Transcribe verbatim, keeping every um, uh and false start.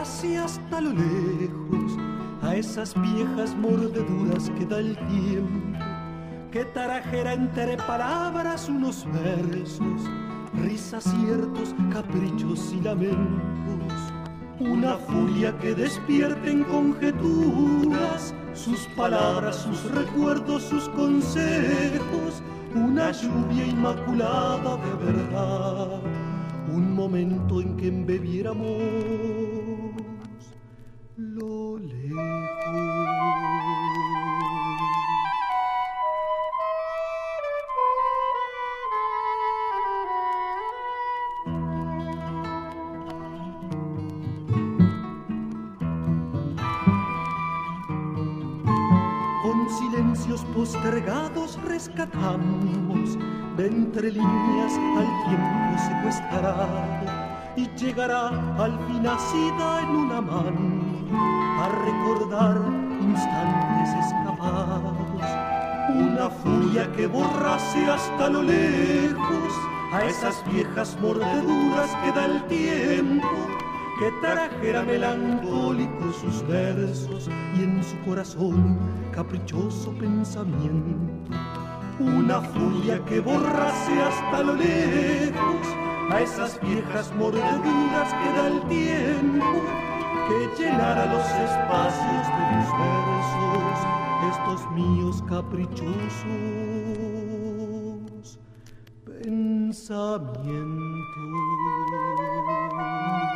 borrase hasta lo lejos a esas viejas mordeduras que da el tiempo, que tarajera entre palabras unos versos, risas, ciertos caprichos y lamentos, una furia que despierte en conjeturas sus palabras, sus recuerdos, sus consejos, una lluvia inmaculada de verdad, un momento en que embebiéramos lo lejos. Con silencios postergados rescatamos de entre líneas al tiempo secuestrado, y llegará al fin nacida en una mano a recordar instantes escapados, una furia que borrase hasta lo lejos a esas viejas mordeduras que da el tiempo, que trajera melancólico sus versos y en su corazón caprichoso pensamiento, una furia que borrase hasta lo lejos a esas viejas mordeduras que da el tiempo, que llenara los espacios de tus versos, estos míos caprichosos pensamientos.